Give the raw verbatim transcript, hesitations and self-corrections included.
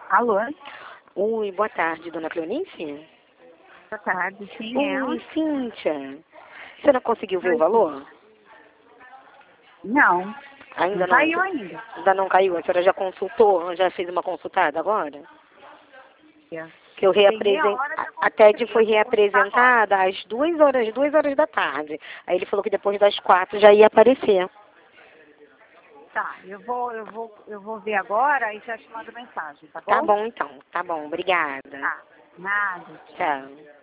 Alô? Oi, boa tarde, dona Cleonice? Boa tarde, sim, é ela? Oi, Cíntia. Você não conseguiu ver o Oi, valor? Não, Ainda não não? saiu ainda. Ainda não caiu? A senhora já consultou? Já fez uma consultada agora? Que eu Tem meia reapresent... hora que A eu a TED consegui, foi eu vou consultar agora. reapresentada às duas horas, duas horas da tarde. Aí ele falou que depois das quatro já ia aparecer. Tá, eu vou, eu vou, eu vou ver agora e já te mando mensagem, tá Tá bom? bom então, tá bom, obrigada. Tá, nada. Tchau.